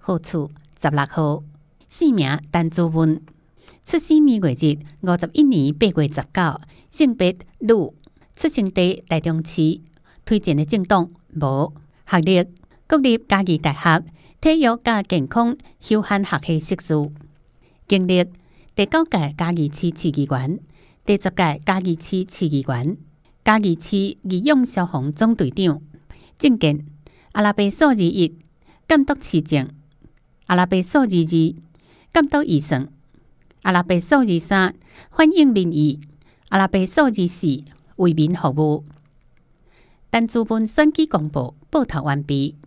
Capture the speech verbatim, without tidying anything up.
号处十六号，姓名陈珠文，出生年月日五十一年八月十九，性别女，出生地台中市，推荐的政党无，学历国立嘉义大学体育甲健康休闲学系硕士，经历第九届嘉义市市议员，第十届嘉义市市议员，嘉义市义勇消防总队长，政见阿拉伯数字一，监督市政，阿拉伯数字二，监督预算，阿拉伯数字三，反映民意，阿拉伯数字四，为民服务。陈珠文选举公报报读完毕。